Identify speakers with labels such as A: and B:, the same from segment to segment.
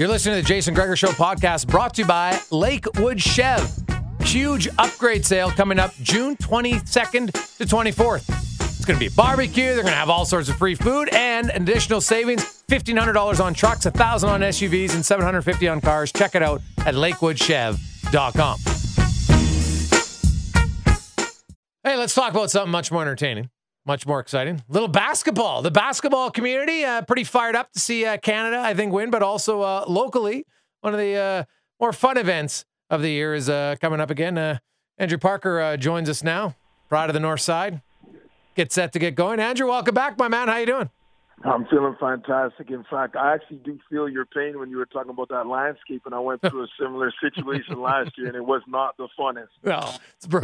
A: You're listening to the Jason Gregor Show podcast brought to you by Lakewood Chev. Huge upgrade sale coming up June 22nd to 24th. It's going to be a barbecue. They're going to have all sorts of free food and additional savings. $1,500 on trucks, $1,000 on SUVs, and $750 on cars. Check it out at lakewoodchev.com. Hey, let's talk about something much more entertaining, much more exciting. Little basketball. The basketball community, pretty fired up to see Canada, I think, win, but also locally, one of the more fun events of the year is coming up again. Andrew Parker joins us now, Pride of the North Side. Get set to get going. Andrew, welcome back, my man. How you doing?
B: I'm feeling fantastic. In fact, I actually do feel your pain when you were talking about that landscape, and I went through a similar situation last year, and it was not the funnest.
A: No,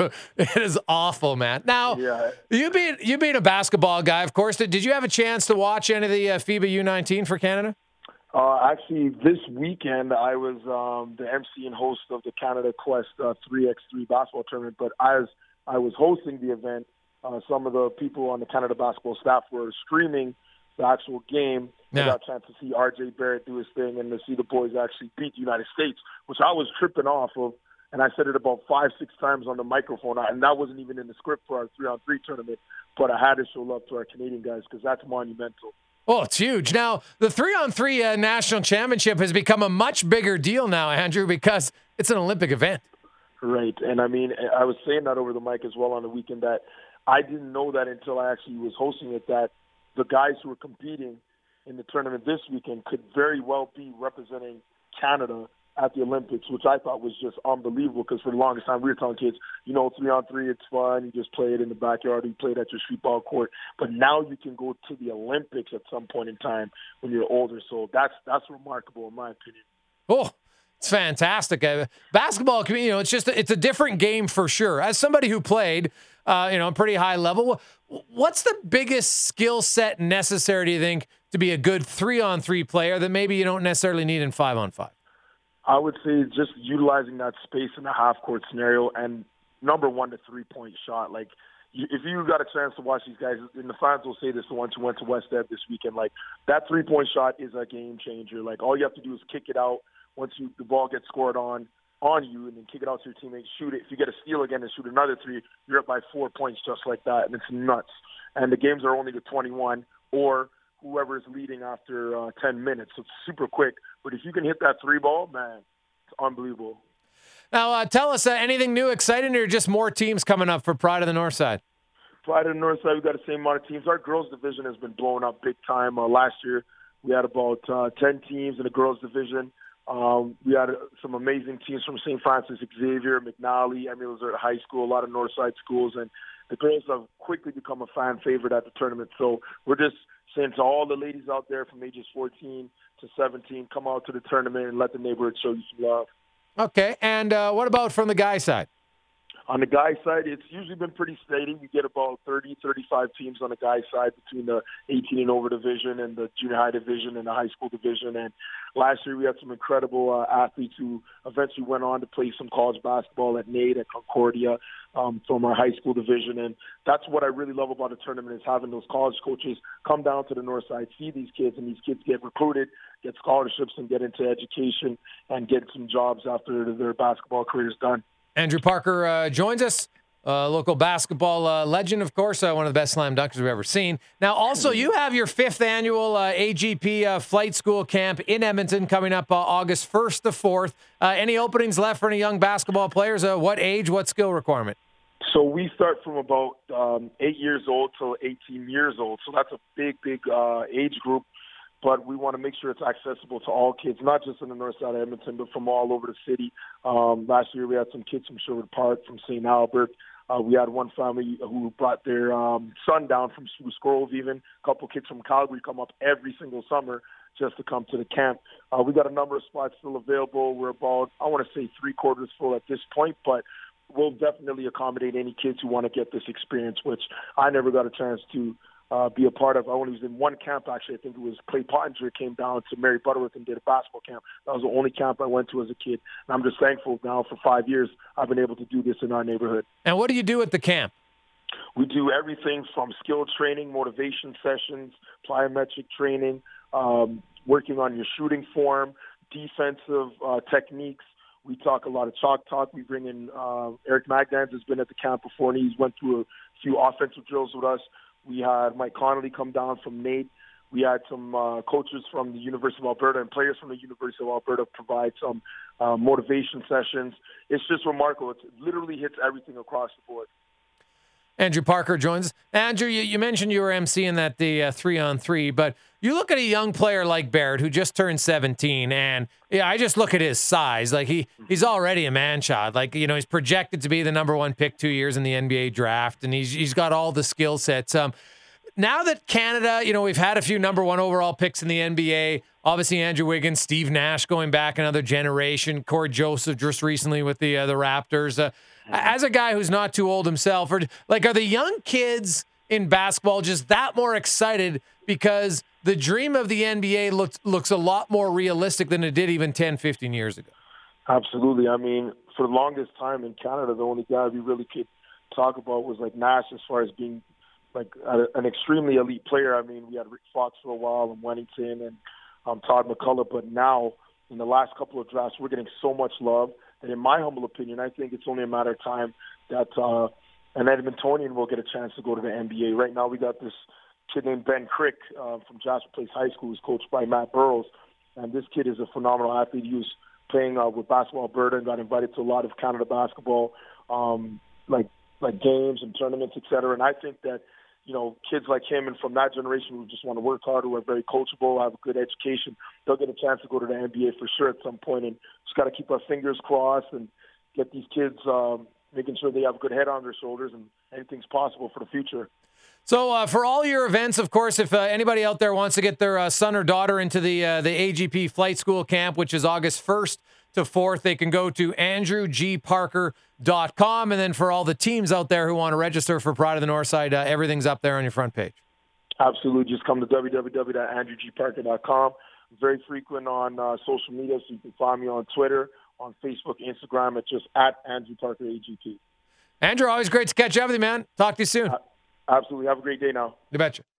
A: it is awful, man. Now,
B: yeah.
A: you being a basketball guy, of course, did you have a chance to watch any of the FIBA U19 for Canada?
B: Actually, this weekend, I was the MC and host of the Canada Quest 3x3 basketball tournament, but as I was hosting the event, some of the people on the Canada basketball staff were streaming the actual game.
A: Yeah.
B: I got a chance to see RJ Barrett do his thing and to see the boys actually beat the United States, which I was tripping off of. And I said it about 5-6 times on the microphone. And that wasn't even in the script for our 3-on-3 tournament. But I had to show love to our Canadian guys because that's monumental.
A: Oh, it's huge. Now, the 3-on-3 national championship has become a much bigger deal now, Andrew, because it's an Olympic event.
B: Right. And I mean, I was saying that over the mic as well on the weekend that I didn't know that until I actually was hosting it, that the guys who were competing in the tournament this weekend could very well be representing Canada at the Olympics, which I thought was just unbelievable because for the longest time we were telling kids, 3-on-3, it's fun. You just play it in the backyard. You play it at your street ball court. But now you can go to the Olympics at some point in time when you're older. So that's remarkable in my opinion.
A: Oh, it's fantastic. Basketball, it's a different game for sure. As somebody who played, a pretty high level, what's the biggest skill set necessary, do you think, to be a good 3-on-3 player that maybe you don't necessarily need in 5-on-5?
B: I would say just utilizing that space in a half-court scenario and number one, the three-point shot. Like, if you got a chance to watch these guys, and the fans will say this, the ones who went to West Ed this weekend, like, that three-point shot is a game changer. Like, all you have to do is kick it out once the ball gets scored on you and then kick it out to your teammates, shoot it. If you get a steal again and shoot another three, you're up by 4 points just like that, and it's nuts. And the games are only to 21 or whoever is leading after 10 minutes. So it's super quick. But if you can hit that three ball, man, it's unbelievable.
A: Now, tell us anything new, exciting, or just more teams coming up for Pride of the North Side?
B: Pride of the North Side, we've got the same amount of teams. Our girls division has been blowing up big time. Last year, we had about 10 teams in the girls division. We had some amazing teams from St. Francis Xavier, McNally, Emily Lazard High School, a lot of Northside schools, and the girls have quickly become a fan favorite at the tournament. So we're just saying to all the ladies out there from ages 14 to 17, come out to the tournament and let the neighborhood show you some love.
A: Okay, and what about from the guy side?
B: On the guy side, it's usually been pretty steady. We get about 30, 35 teams on the guy side between the 18 and over division and the junior high division and the high school division. And last year we had some incredible athletes who eventually went on to play some college basketball at NAIT, at Concordia, from our high school division. And that's what I really love about the tournament is having those college coaches come down to the north side, see these kids, and these kids get recruited, get scholarships, and get into education and get some jobs after their basketball career is done.
A: Andrew Parker joins us, local basketball legend, of course, one of the best slam dunkers we've ever seen. Now, also, you have your 5th annual AGP flight school camp in Edmonton coming up August 1st to 4th. Any openings left for any young basketball players? What age, what skill requirement?
B: So we start from about 8 years old to 18 years old. So that's a big age group. But we want to make sure it's accessible to all kids, not just in the north side of Edmonton, but from all over the city. Last year we had some kids from Sherwood Park, from St. Albert. We had one family who brought their son down from Spruce Grove even. A couple kids from Calgary come up every single summer just to come to the camp. We got a number of spots still available. We're about, I want to say, 3/4 full at this point, but we'll definitely accommodate any kids who want to get this experience, which I never got a chance to be a part of. I only was in one camp, actually. I think it was Clay Pottinger came down to Mary Butterworth and did a basketball camp. That was the only camp I went to as a kid. And I'm just thankful now for 5 years I've been able to do this in our neighborhood.
A: And what do you do at the camp?
B: We do everything from skill training, motivation sessions, plyometric training, working on your shooting form, defensive techniques. We talk a lot of chalk talk. We bring in Eric Magdans has been at the camp before, and he's went through a few offensive drills with us. We had Mike Connolly come down from Nate. We had some coaches from the University of Alberta and players from the University of Alberta provide some motivation sessions. It's just remarkable. It literally hits everything across the board.
A: Andrew Parker joins us. Andrew, you mentioned you were emceeing that the 3-on-3, but you look at a young player like Barrett who just turned 17, and I just look at his size. Like he's already a man-child. Like, he's projected to be the number 1 pick 2 years in the NBA draft, and he's got all the skill sets. Now that Canada, we've had a few number 1 overall picks in the NBA. Obviously, Andrew Wiggins, Steve Nash going back another generation, Corey Joseph just recently with the Raptors. As a guy who's not too old himself, are the young kids in basketball just that more excited because the dream of the NBA looks a lot more realistic than it did even 10, 15 years ago?
B: Absolutely. I mean, for the longest time in Canada, the only guy we really could talk about was like Nash as far as being like an extremely elite player. I mean, we had Rick Fox for a while and Wennington and Todd McCullough, but now in the last couple of drafts, we're getting so much love. And in my humble opinion, I think it's only a matter of time that an Edmontonian will get a chance to go to the NBA. Right now, we got this kid named Ben Crick from Jasper Place High School, who's coached by Matt Burrows. And this kid is a phenomenal athlete. He was playing with Basketball Alberta and got invited to a lot of Canada basketball, like games and tournaments, et cetera. And I think that, kids like him and from that generation who just want to work hard, who are very coachable, have a good education, they'll get a chance to go to the NBA for sure at some point. And just got to keep our fingers crossed and get these kids making sure they have a good head on their shoulders, and anything's possible for the future.
A: So for all your events, of course, if anybody out there wants to get their son or daughter into the AGP Flight School Camp, which is August 1st to 4th, they can go to andrewgparker.com. And then for all the teams out there who want to register for Pride of the Northside, everything's up there on your front page.
B: Absolutely. Just come to www.andrewgparker.com. I'm very frequent on social media, so you can find me on Twitter, on Facebook, Instagram. It's just at Andrew Parker AGP.
A: Andrew, always great to catch up with you, man. Talk to you soon.
B: Absolutely. Have a great day now.
A: You betcha.